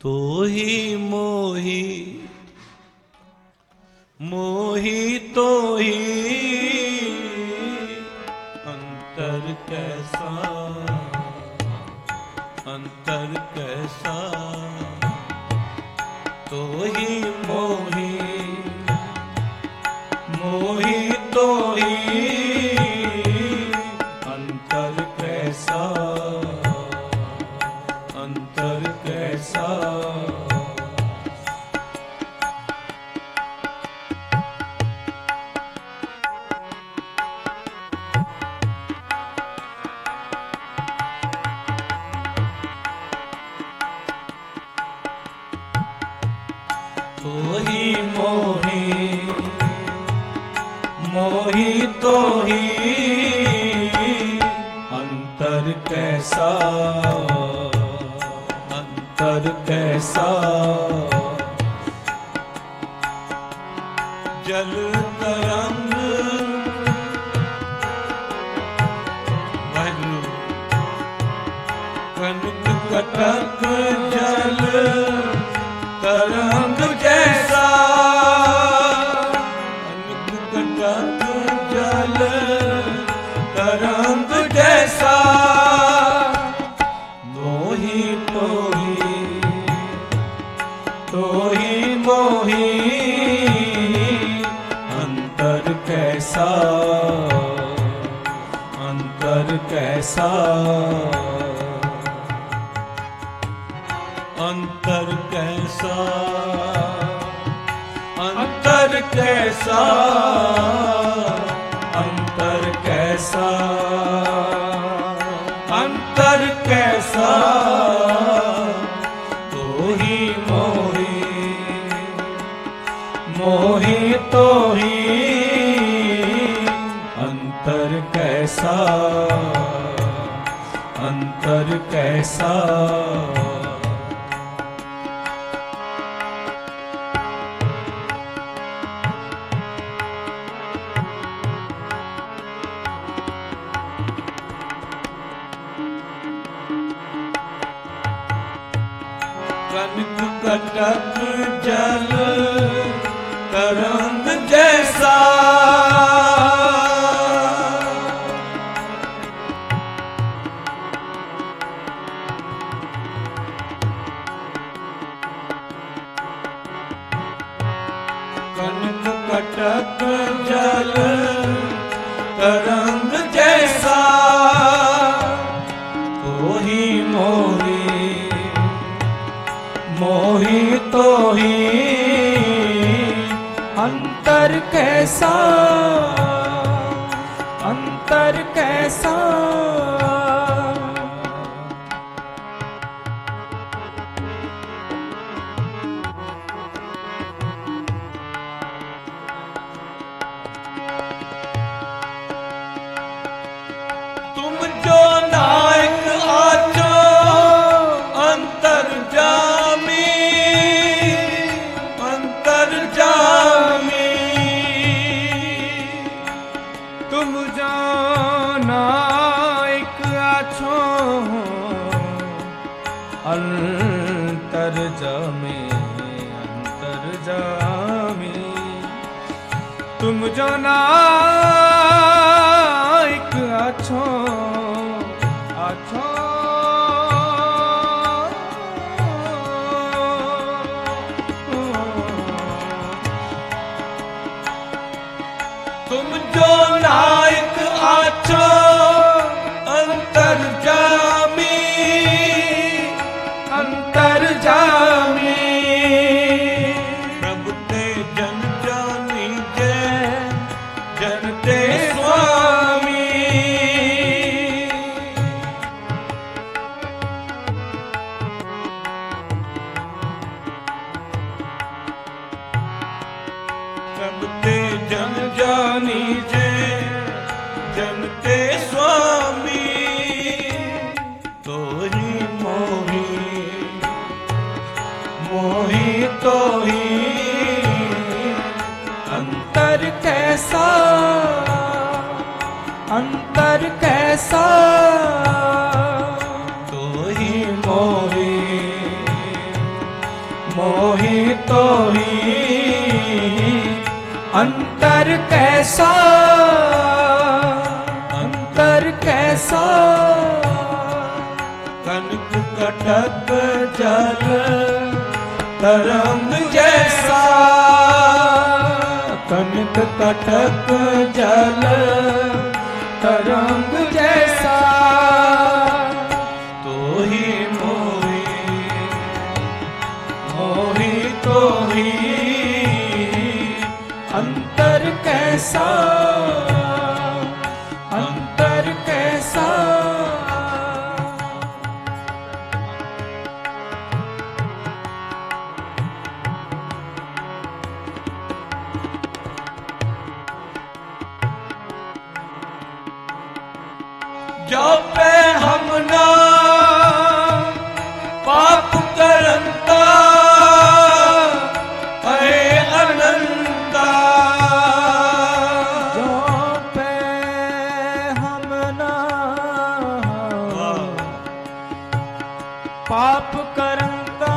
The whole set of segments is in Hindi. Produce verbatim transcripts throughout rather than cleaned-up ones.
तो ही मोही मोही तो ही अंतर कैसा अंतर कैसा तो ही मोही मोही तो ही अंतर कैसा अंतर कैसा तो ही मोही मोही तो ही अंतर कैसा अंतर कैसा जल तरंग कनक कटक जल तरंग जैसा कनक कटक जल तरंग जैसा मोही मोही तो ही मोही अंतर कैसा अंतर कैसा अंतर कैसा अंतर कैसा अंतर कैसा अंतर कैसा तो ही मोही मोही तो ही अंतर कैसा अंतर कैसा कनक कटक जल तरंग जैसा कनक कटक जल तरंग जैसा तो ही मोही मोही तो ही अंतर कैसा अंतर कैसा तुम जो नायक आचो अंतर जामी अंतर जामी तुम जाना एक आछो अंतर जामी अंतर जामी तुम जाना एक आछो आछो तुम जो नायक आछो अंतर जामी अंतर जामी प्रभु ते जन जानी जय जन ते स्वामी प्रभु ते जन जानी जय जन ते स्वामी तो ही मोही मोही तो ही अंतर कैसा अंतर कैसा तो ही मोही मोहि तोहि अंतर कैसा, अंतर कैसा। कनक कटक जल तरंग जैसा, कनक कटक जल तरंग जैसा। तो ही मोहि मोहि तो ही अंतर कैसा, अंतर कैसा। जो पे हम ना पाप करंता है अनंता। जो पे हम ना पाप करंता,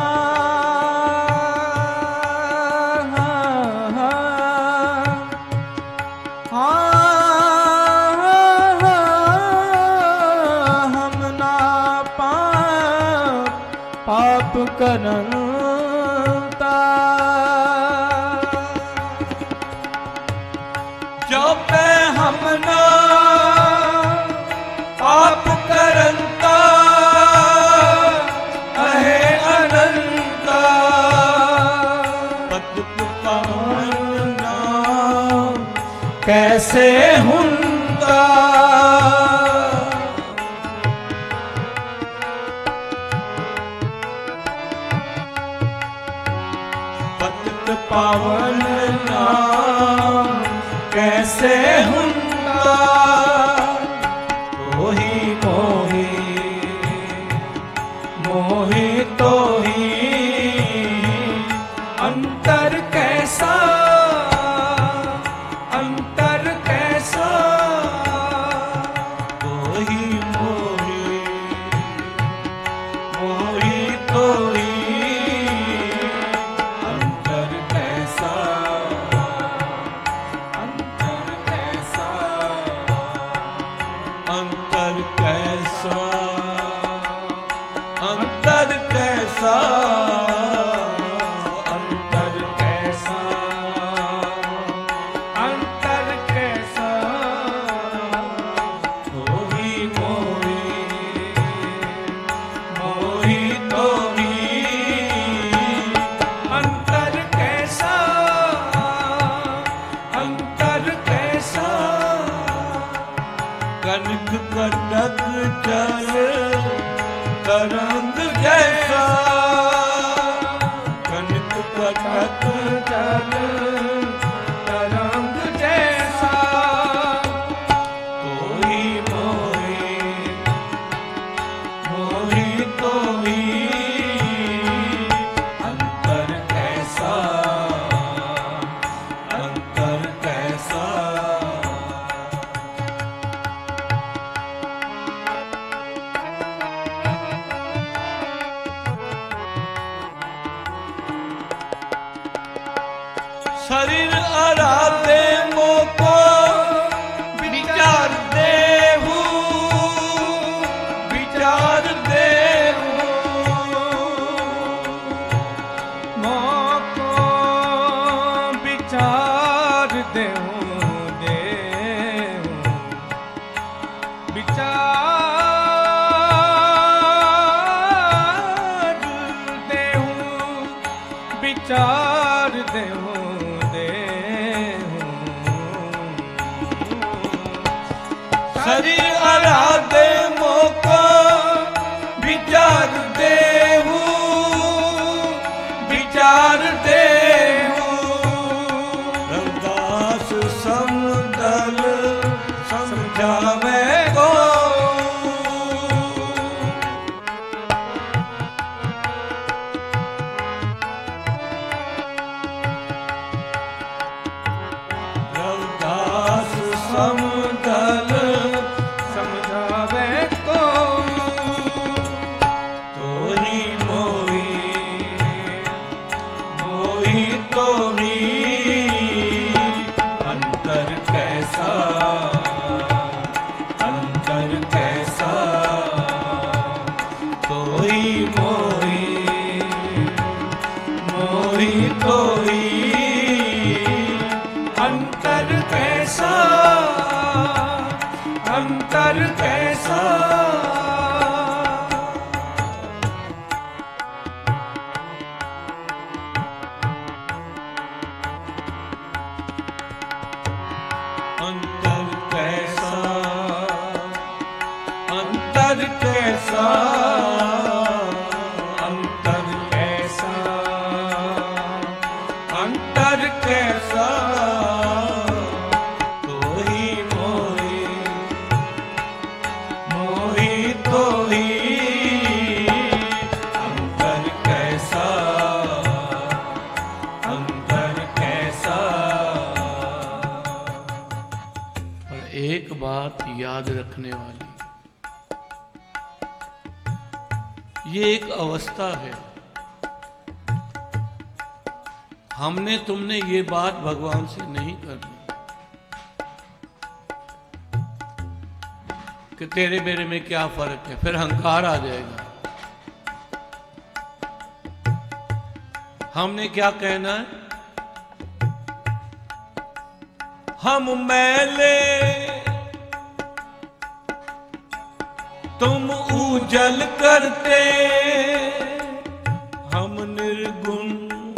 पाप करंता। जो पे हम ना पाप करंता है अनंता। पतित पावन नाम कैसे हुंदा, पावन नाम कैसे हुंदा। तोहि मोहि मोहि तोहि अंतर कैसा, अंतर कैसा। तोहि मोहि मोहि तोहि अंतर कैसा, अंतर कैसा, अंतर कैसा, अंतर कैसा। तोहि मोहि मोहि तोहि अंतर कैसा, अंतर कैसा। कनक कटक जल तरंग जैसा। कनक कटक जल तरंग जैसा। तोहि मोहि मोहि तोहि अंतर कैसा, अंतर कैसा। शरीर आराधे मोको विचार देहु, विचार देहु। मोको विचार देहु, देहु विचार देहु, विचार देहु। शरीर आराधे मोको विचार देहु, विचार देहु। रविदास समदल समझावे को। रविदास समदल समझावे को। तोहि मोहि कैसा, अंतर कैसा, अंतर कैसा, तो ही मोही, मोही तो ही, अंतर कैसा, अंतर कैसा। पर एक बात याद रखने वाली, ये एक अवस्था है। हमने तुमने ये बात भगवान से नहीं करनी कि तेरे मेरे में क्या फर्क है, फिर अहंकार आ जाएगा। हमने क्या कहना है, हम मैले तुम उजल करते, हम निर्गुण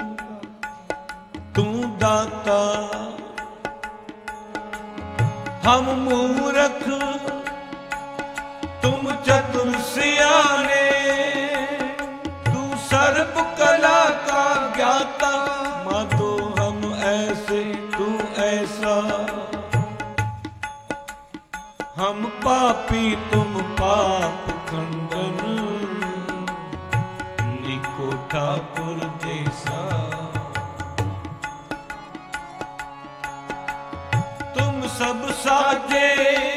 तू दाता, हम मूर्ख तुम चतुर सियाने, तू सर्व कला का ज्ञाता, मातो हम ऐसे तू ऐसा, हम पापी तुम पाप खंडन, निको ठाकुर जैसा। तुम सब साजे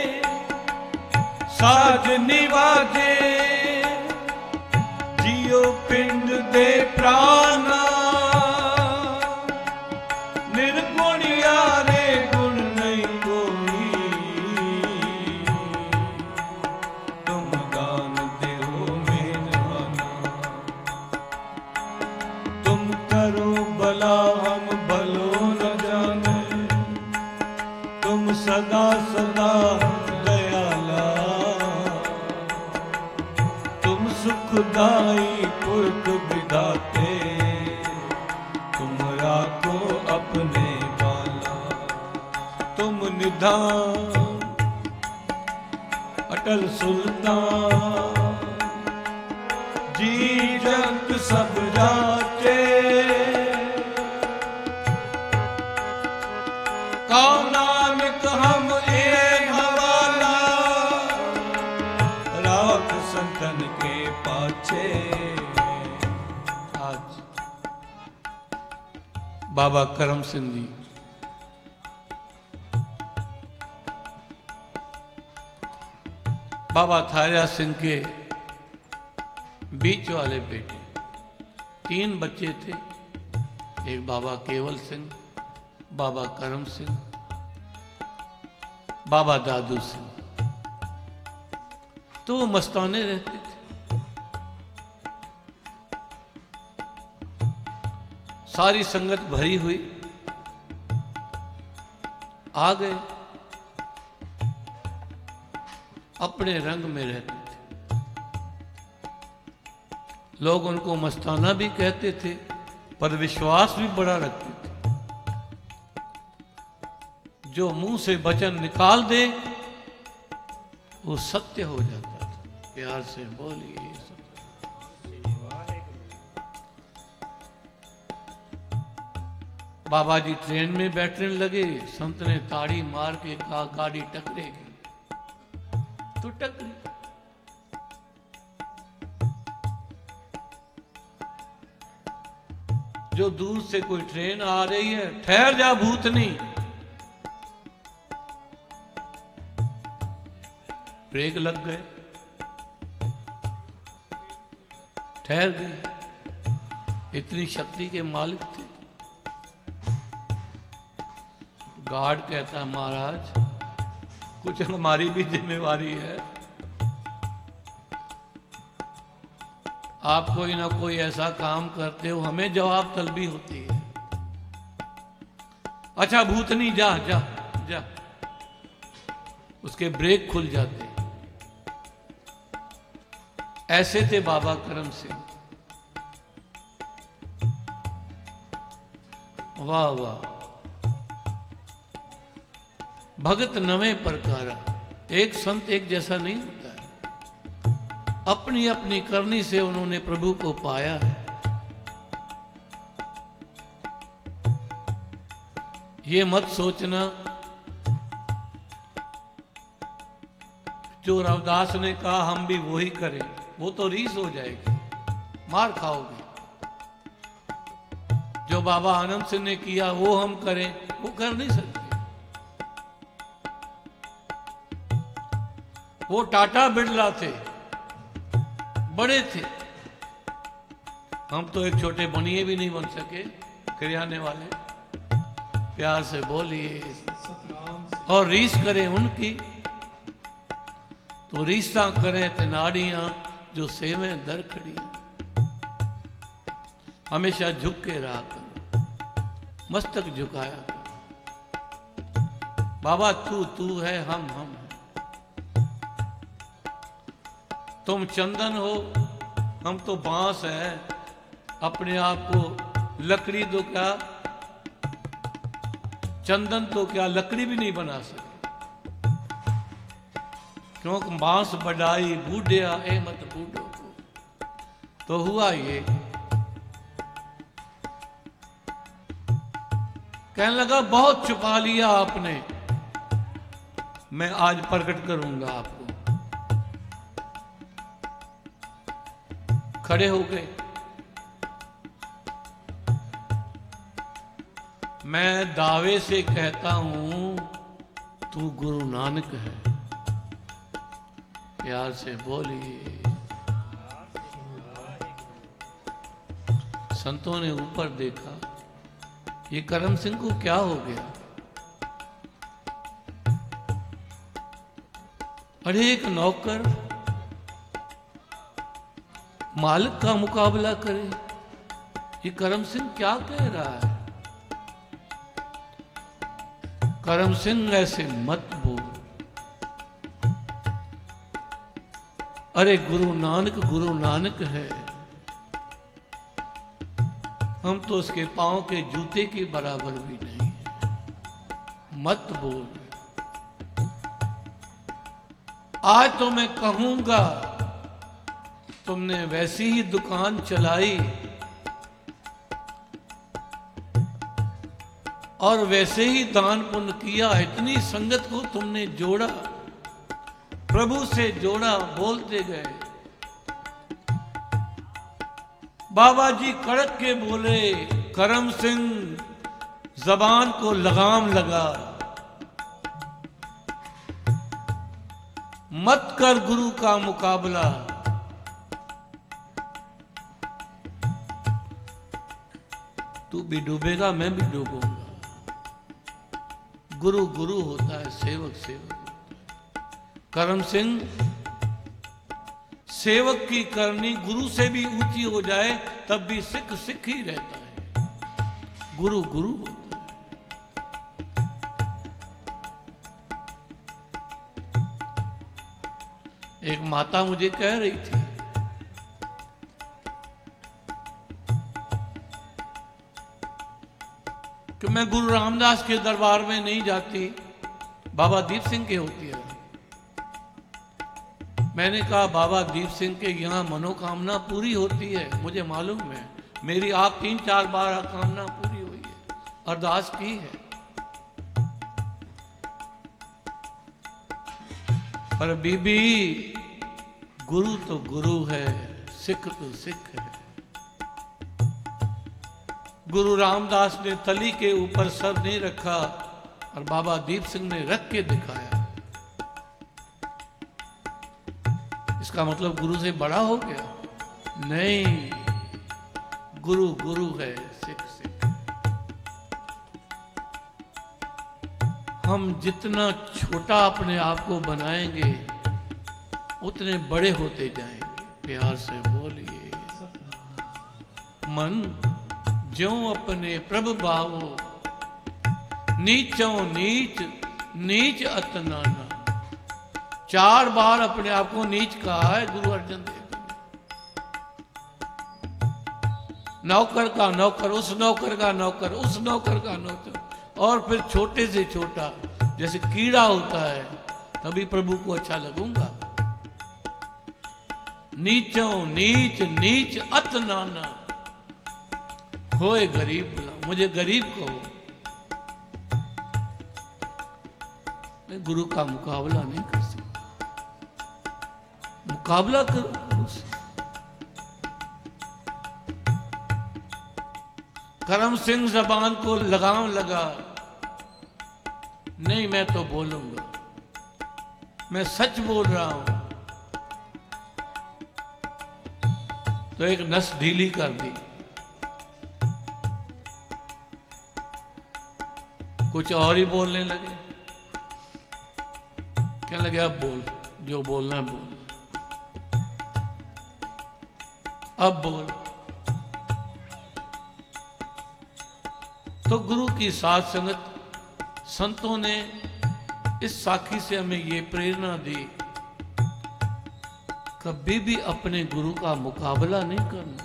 साज निवाजे, जियो पिंड दे प्राणा, निर्गुण यारे गुण नहीं कोई, तुम दान देहो मेहरबाना, तुम करो भला हम भलो न जाने, तुम सदा सदा दयाला, तुम सुखदाई पुरख विधाते, तुम राखो अपने बाला, तुम निधान अटल सुल्तान, जी जगत सब जाते, कहो नानक हम एक हवाला, राख संतन के पाछे। आज बाबा करम सिंह जी बाबा थारिया सिंह के बीच वाले बेटे, तीन बच्चे थे, एक बाबा केवल सिंह, बाबा करम सिंह, बाबा दादू सिंह। तो वो मस्ताने रहते थे, सारी संगत भरी हुई, आ गए, अपने रंग में रहते थे। लोग उनको मस्ताना भी कहते थे, पर विश्वास भी बड़ा रखते थे। जो मुंह से वचन निकाल दे वो सत्य हो जाता था। प्यार से बोलिए बाबा जी ट्रेन में बैठने लगे, संत ने ताड़ी मार के कहा गाड़ी टकरेगी, तो टकरी। जो दूर से कोई ट्रेन आ रही है, ठहर जा भूतनी, ब्रेक लग गए, ठहर गई। इतनी शक्ति के मालिक थे। गार्ड कहता महाराज कुछ हमारी भी जिम्मेवारी है, आप कोई ना कोई ऐसा काम करते हो, हमें जवाब तलबी होती है। अच्छा भूतनी जा जा जा, उसके ब्रेक खुल जाते। ऐसे थे बाबा करम सिंह। वाह वाह, भगत नवे प्रकारा। एक संत एक जैसा नहीं होता है। अपनी अपनी करनी से उन्होंने प्रभु को पाया है। ये मत सोचना जो रविदास ने कहा हम भी वही करें, वो तो रीस हो जाएगी, मार खाओगे। जो बाबा आनंद सिंह ने किया वो हम करें, वो कर नहीं सकते। वो टाटा बिरला थे, बड़े थे, हम तो एक छोटे बनिए भी नहीं बन सके, किराने वाले। प्यार से बोलिए। और रीस करें उनकी तो रीसा करें ते नाड़ियां जो सेवे दर खड़ी। हमेशा झुक के रहा करो, मस्तक झुकाया करो। बाबा तू तू है, हम हम हैं। तुम चंदन हो, हम तो बांस है। अपने आप को लकड़ी दो, क्या चंदन तो क्या लकड़ी भी नहीं बना सके, क्योंकि बांस बढ़ाई बूढ़िया ए मत बूढ़ो को। तो हुआ ये, कहने लगा बहुत छुपा लिया आपने, मैं आज प्रकट करूंगा आपको। खड़े हो गए। मैं दावे से कहता हूं तू गुरु नानक है। प्यार से बोलिए। संतों ने ऊपर देखा, ये करम सिंह को क्या हो गया? अरे एक नौकर मालिक का मुकाबला करे, ये करम सिंह क्या कह रहा है? करम सिंह ऐसे मत बोल। अरे गुरु नानक गुरु नानक है, हम तो उसके पांव के जूते के बराबर भी नहीं। मत बोल। आज तो मैं कहूंगा तुमने वैसी ही दुकान चलाई और वैसे ही दान पुण्य किया, इतनी संगत को तुमने जोड़ा, प्रभु से जोड़ा, बोलते गए। बाबा जी कड़क के बोले, करम सिंह जबान को लगाम लगा, मत कर गुरु का मुकाबला। तू भी डूबेगा, मैं भी डूबूंगा। गुरु गुरु होता है, सेवक सेवक होता है। करम सिंह, सेवक की करनी गुरु से भी ऊंची हो जाए तब भी सिख सिख ही रहता है, गुरु गुरु होता है। एक माता मुझे कह रही थी, कि मैं गुरु रामदास के दरबार में नहीं जाती, बाबा दीप सिंह के होती है। मैंने कहा बाबा दीप सिंह के यहाँ मनोकामना पूरी होती है, मुझे मालूम है, मेरी आप तीन चार बार कामना पूरी हुई है, अरदास की है। पर बीबी, गुरु तो गुरु है, सिख तो सिख है। गुरु रामदास ने तली के ऊपर सर नहीं रखा और बाबा दीप सिंह ने रख के दिखाया। इसका मतलब गुरु से बड़ा हो गया? नहीं, गुरु गुरु है, सिख सिख। हम जितना छोटा अपने आप को बनाएंगे उतने बड़े होते जाएंगे। प्यार से बोलिए। मन ज्यों अपने प्रभु भावो, नीचों नीच नीच अतनाना। चार बार अपने आप को नीच कहा है गुरु अर्जन देव ने। नौकर का नौकर, उस नौकर का नौकर, उस नौकर का नौकर, और फिर छोटे से छोटा, जैसे कीड़ा होता है, तभी प्रभु को अच्छा लगूंगा। नीचों नीच नीच अत नाना, होए गरीब बुला। मुझे गरीब कहो, मैं गुरु का मुकाबला नहीं कर सकता। मुकाबला करो गुरु से। करम सिंह जबान को लगाम लगा, नहीं मैं तो बोलूंगा, मैं सच बोल रहा हूं। तो एक नस ढीली कर दी, कुछ और ही बोलने लगे। कहने लगे अब बोल, जो बोलना है बोल, अब बोल। तो गुरु की साथ संगत संतों ने इस साखी से हमें ये प्रेरणा दी, कभी भी अपने गुरु का मुकाबला नहीं करना,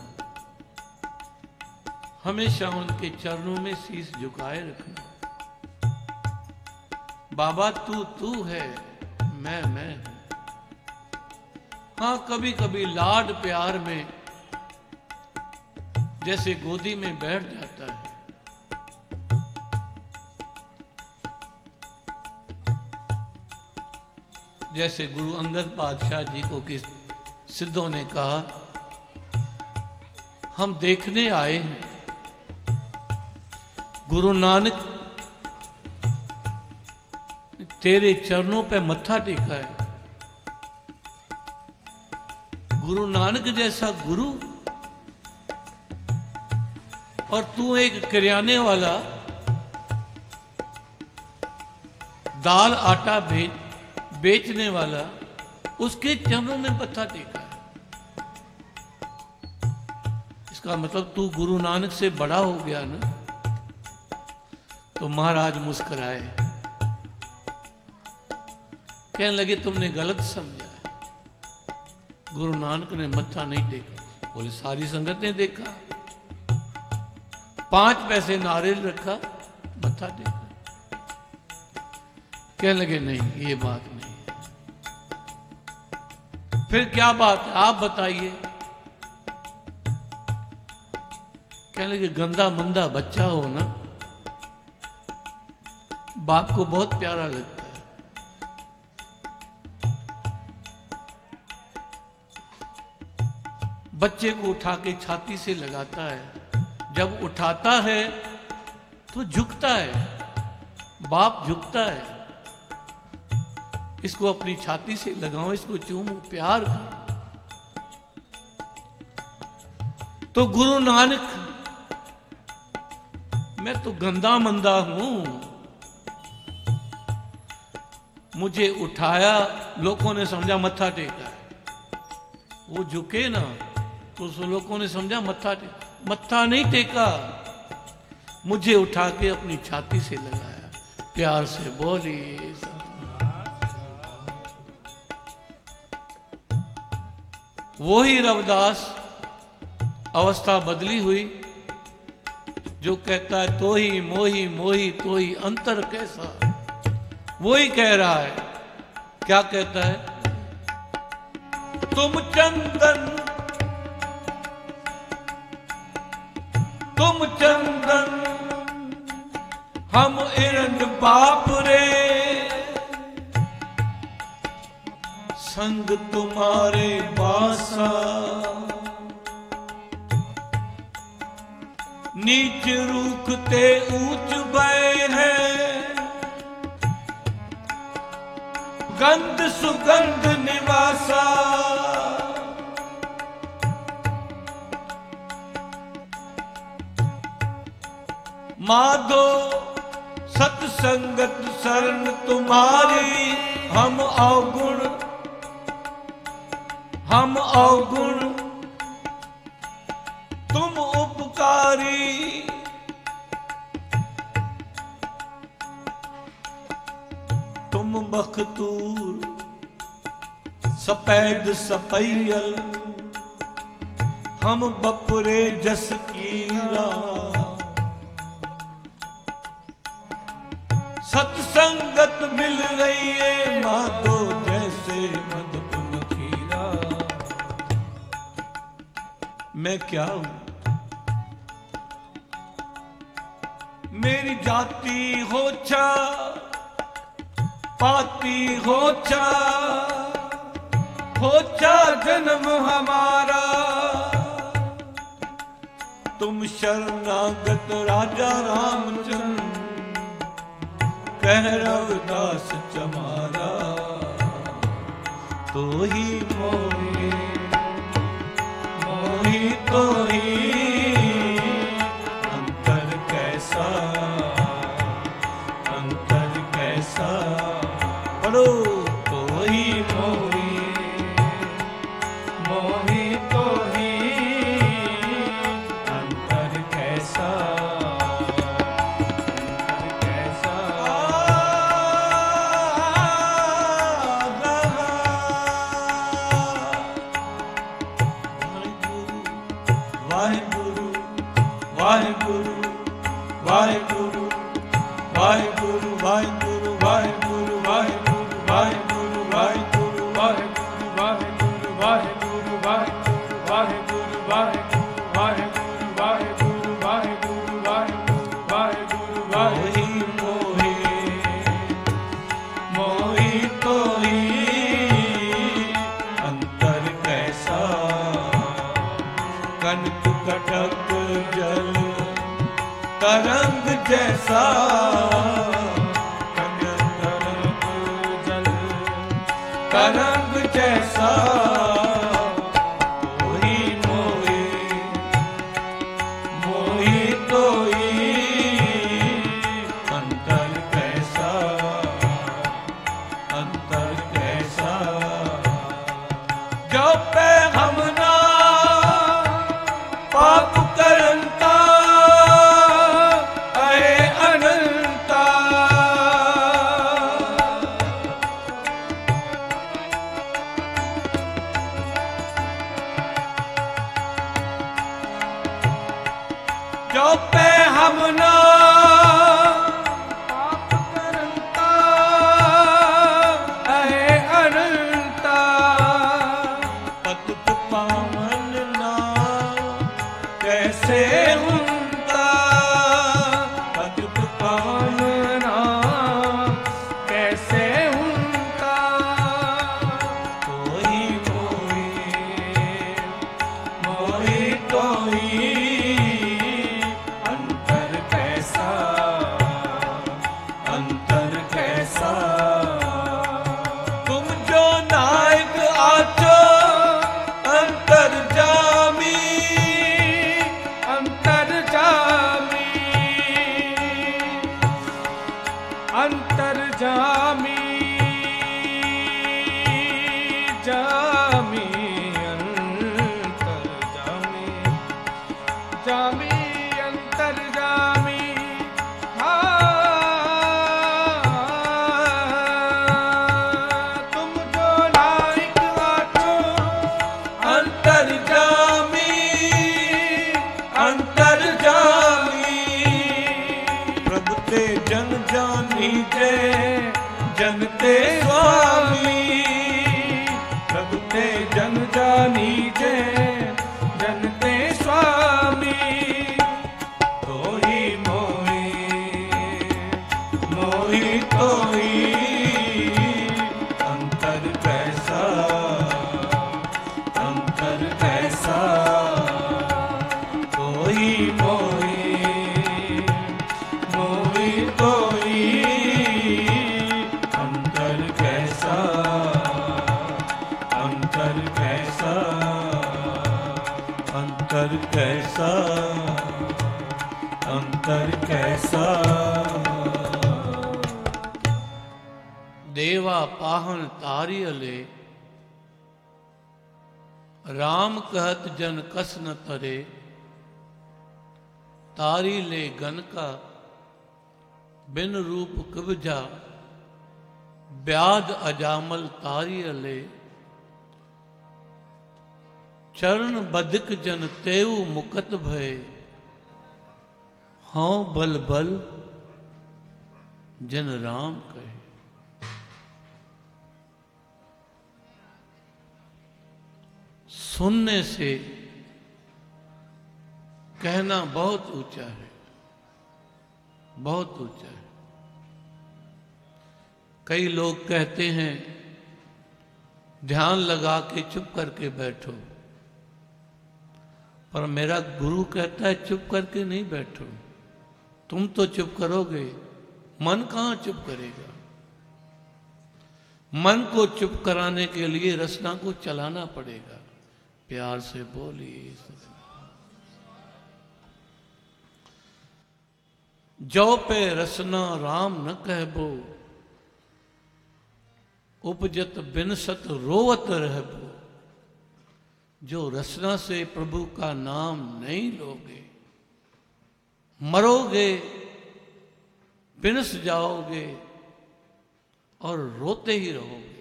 हमेशा उनके चरणों में शीश झुकाए रखना। बाबा तू तू है, मैं मैं हूं। हाँ कभी कभी लाड प्यार में जैसे गोदी में बैठ जाता है, जैसे गुरु अंगद बादशाह जी को किस सिद्धों ने कहा, हम देखने आए हैं गुरु नानक तेरे चरणों पे मत्था टेका है। गुरु नानक जैसा गुरु और तू एक किराने वाला दाल आटा बेच बेचने वाला, उसके चरणों में मत्था टेका है। इसका मतलब तू गुरु नानक से बड़ा हो गया ना। तो महाराज मुस्कुराए, कहने लगे तुमने गलत समझा है, गुरु नानक ने मत्था नहीं टेका। बोले सारी संगत ने देखा, पांच पैसे नारियल रखा, मत्था टेका। कहने लगे नहीं ये बात नहीं। फिर क्या बात है आप बताइए। कहने लगे गंदा मंदा बच्चा हो ना, बाप को बहुत प्यारा लगता है। बच्चे को उठा के छाती से लगाता है, जब उठाता है तो झुकता है, बाप झुकता है। इसको अपनी छाती से लगाओ, इसको चूमो, प्यार करो। तो गुरु नानक, मैं तो गंदा मंदा हूं, मुझे उठाया, लोगों ने समझा मत्था टेका है। वो झुके ना तो उस लोगों ने समझा मत्था टेका, मत्था नहीं टेका, मुझे उठा के अपनी छाती से लगाया, प्यार से बोली। वो ही रविदास, अवस्था बदली हुई, जो कहता है तो ही मोही मोही तो ही अंतर कैसा, वो ही कह रहा है। क्या कहता है? तुम चंदन तुम चंदन हम इरन बाप रे, संग तुम्हारे बासा, नीच रूखते ऊंच बय है, गंध सुगंध निवासा। माधो सत्संगत शरण तुम्हारी, हम अवगुण हम अवगुण तुम उपकारी। तुम बख्तूर सफेद सपैयल, हम बपुरे जस कीरा। सत्संगत मिल रही है माधो जैसे मधुपुर खीरा। मैं क्या हूं? मेरी जाति होछा पाती होछा, होछा जन्म हमारा। तुम शरणागत राजा रामचंद्र, कह रविदास चमारा। तो ही मोही मोही तो ही अंतर कैसा, अंतर कैसा। पढ़ो तो ही मोही मोही तो ही अंतर कैसा, अंतर कैसा। वाहिगुरु वाहिगुरु वाहिगुरु वाहिगुरु वाहिगुरु वाहिगुरु वाहिगुरु वाहिगुरु वाहिगुरु वाहिगुरु वाहिगुरु वाहिगुरु वाहिगुरु वाहिगुरु वाहिगुरु वाहिगुरु वाहिगुरु वाहिगुरु वाहिगुरु वाहि मोहि मोहि तो ही अंतर कैसा। कनक कटक जल तरंग जैसा, कनक जल तरंग जैसा। मोही मोही मोही तो ही अंतर कैसा, अंतर कैसा। जो पे हम ना पाप करंता अहे अनंता। जो पे हम ना पाप करंता अहे अनंता। पतित पावन ना कैसे हुंता, पतित पावन ना कैसे हुंता। तो ही मोही मोही तो ही अंतर कैसा, अंतर कैसा। तुम जो नायक आचो अंतर जामी, अंतर जामी, अंतर जामी, जामी, अंतर जामी, जामी, अंतर जामी। हाँ, तुम जो नायक आचो अंतर जामी, अंतर जामी। प्रभु ते जन जानी जे जन ते स्वामी। प्रभु ते जन जानी जे जन ते स्वामी। तो ही मोही मोही तो ही अंतर कैसा, अंतर कैसा। तो ही मोही मोही तो ही अंतर कैसा, अंतर कैसा, अंतर कैसा, अंतर कैसा। देवा पाहन तारियले, राम कहत जन कस न तरे। तारी ले गन का बिन रूप कुबजा, ब्याद अजामल तारियले। चरण बधिक जन तेऊ मुकत भय, हाँ बल बल जन राम कहे। सुनने से कहना बहुत ऊंचा है, बहुत ऊंचा है। कई लोग कहते हैं ध्यान लगा के चुप करके बैठो, पर मेरा गुरु कहता है चुप करके नहीं बैठो। तुम तो चुप करोगे, मन कहां चुप करेगा? मन को चुप कराने के लिए रसना को चलाना पड़ेगा। प्यार से बोलिए। जो पे रसना राम न कहबो, उपजत बिनसत रोवत रहबो। जो रसना से प्रभु का नाम नहीं लोगे, मरोगे, बिनस जाओगे और रोते ही रहोगे।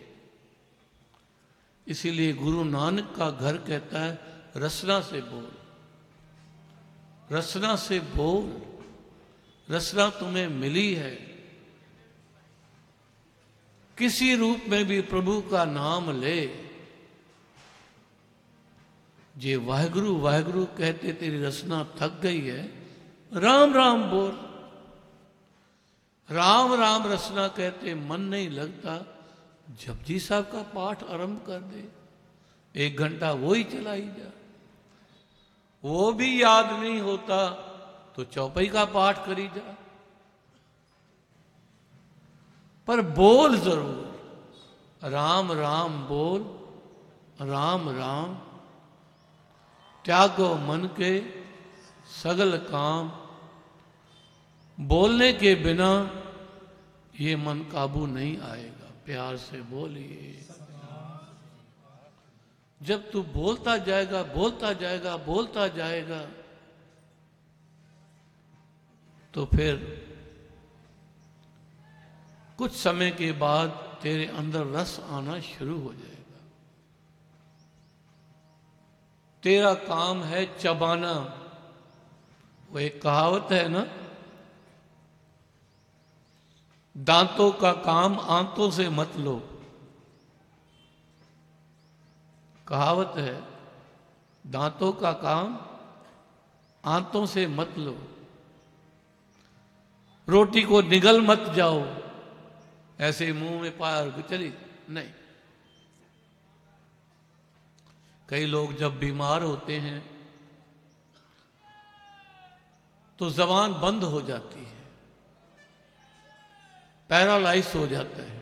इसीलिए गुरु नानक का घर कहता है रसना से बोल, रसना से बोल। रसना तुम्हें मिली है, किसी रूप में भी प्रभु का नाम ले। जे वाहेगुरु वाहेगुरु कहते तेरी रसना थक गई है, राम राम बोल। राम राम रसना कहते मन नहीं लगता, जपजी साहब का पाठ आरंभ कर दे, एक घंटा वो ही चलाई जा। वो भी याद नहीं होता तो चौपाई का पाठ करी जा, पर बोल जरूर। राम राम बोल, राम राम। त्यागो मन के सगल काम, बोलने के बिना ये मन काबू नहीं आएगा। प्यार से बोलिए। जब तू बोलता जाएगा, बोलता जाएगा, बोलता जाएगा, तो फिर कुछ समय के बाद तेरे अंदर रस आना शुरू हो जाएगा। तेरा काम है चबाना। वो एक कहावत है ना, दांतों का काम आंतों से मत लो। कहावत है, दांतों का काम आंतों से मत लो। रोटी को निगल मत जाओ, ऐसे मुंह में पाया चली नहीं। कई लोग जब बीमार होते हैं तो जबान बंद हो जाती है, पैरालाइज हो जाता है।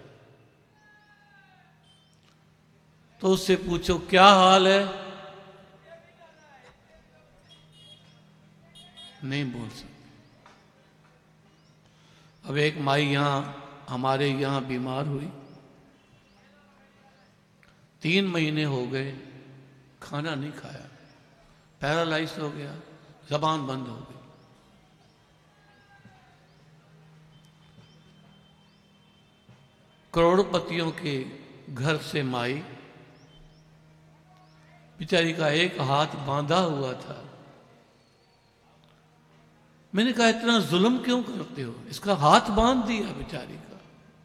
तो उससे पूछो क्या हाल है, नहीं बोल सकते। अब एक माई यहां हमारे यहां बीमार हुई, तीन महीने हो गए, खाना नहीं खाया, पैरालाइज हो गया, जबान बंद हो गई। करोड़पतियों के घर से माई बेचारी का एक हाथ बांधा हुआ था। मैंने कहा इतना जुल्म क्यों करते हो, इसका हाथ बांध दिया बेचारी का।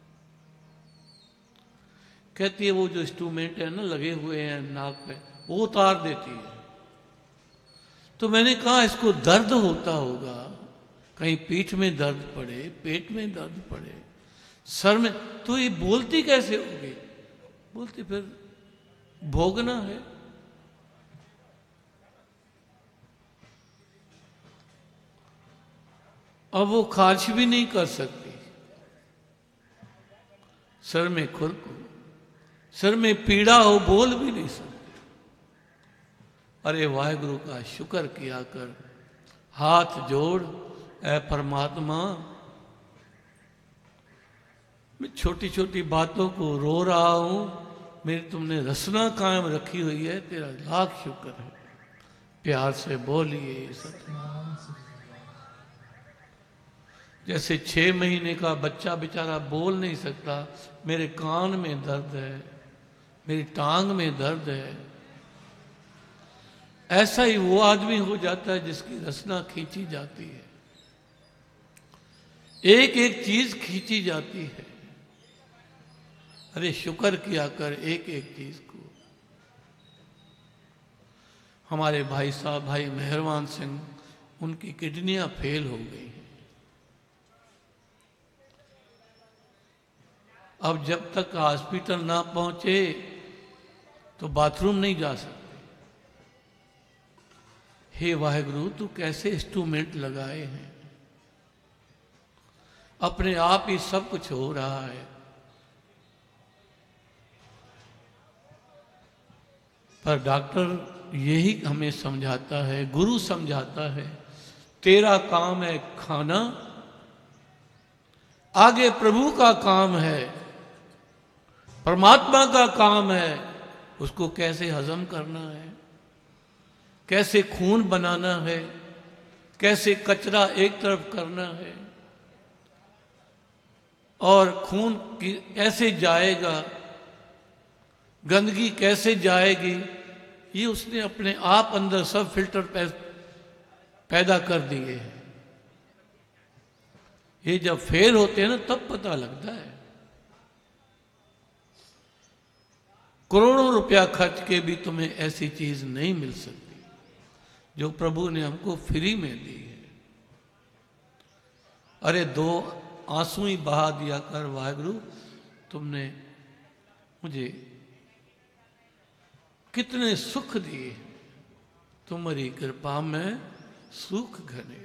कहती है वो जो इंस्ट्रूमेंट है ना लगे हुए हैं नाक पे, वो उतार देती है। तो मैंने कहा इसको दर्द होता होगा, कहीं पीठ में दर्द पड़े, पेट में दर्द पड़े, सर में, तो ये बोलती कैसे होगी? बोलती फिर भोगना है। अब वो खारिश भी नहीं कर सकती, सर में खुरक हो, सर में पीड़ा हो, बोल भी नहीं सकती। अरे वाहेगुरु का शुक्र किया कर, हाथ जोड़, ऐ परमात्मा मैं छोटी छोटी बातों को रो रहा हूं, मेरी तुमने रसना कायम रखी हुई है, तेरा लाख शुक्र है। प्यार से बोलिए सतनाम। जैसे छह महीने का बच्चा बेचारा बोल नहीं सकता, मेरे कान में दर्द है, मेरी टांग में दर्द है, ऐसा ही वो आदमी हो जाता है जिसकी रसना खींची जाती है, एक एक चीज खींची जाती है। अरे शुक्र किया कर एक एक चीज को। हमारे भाई साहब भाई मेहरबान सिंह उनकी किडनियां फेल हो गई। अब जब तक हॉस्पिटल ना पहुंचे तो बाथरूम नहीं जा सकते। हे वाहेगुरु, तू कैसे इंस्ट्रूमेंट लगाए हैं, अपने आप ही सब कुछ हो रहा है। पर डॉक्टर यही हमें समझाता है, गुरु समझाता है, तेरा काम है खाना, आगे प्रभु का काम है, परमात्मा का काम है उसको कैसे हजम करना है, कैसे खून बनाना है, कैसे कचरा एक तरफ करना है और खून कैसे जाएगा, गंदगी कैसे जाएगी, ये उसने अपने आप अंदर सब फिल्टर पैदा कर दिए हैं। ये जब फेल होते हैं ना तब पता लगता है। करोड़ों रुपया खर्च के भी तुम्हें ऐसी चीज नहीं मिल सकती जो प्रभु ने हमको फ्री में दी है। अरे दो आंसू ही बहा दिया कर वाहेगुरु, तुमने मुझे कितने सुख दिए, तुम्हारी कृपा में सुख घने।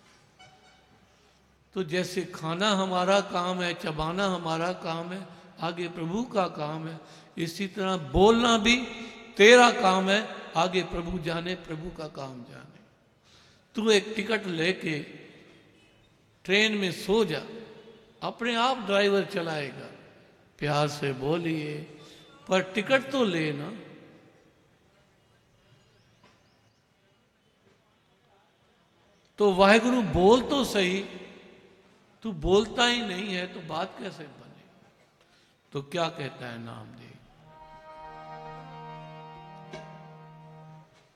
तो जैसे खाना हमारा काम है, चबाना हमारा काम है, आगे प्रभु का काम है, इसी तरह बोलना भी तेरा काम है, आगे प्रभु जाने, प्रभु का काम जाने। तू एक टिकट लेके ट्रेन में सो जा, अपने आप ड्राइवर चलाएगा। प्यार से बोलिए, पर टिकट तो लेना। तो वाहेगुरु बोल तो सही, तू बोलता ही नहीं है तो बात कैसे बने। तो क्या कहता है नामदेव,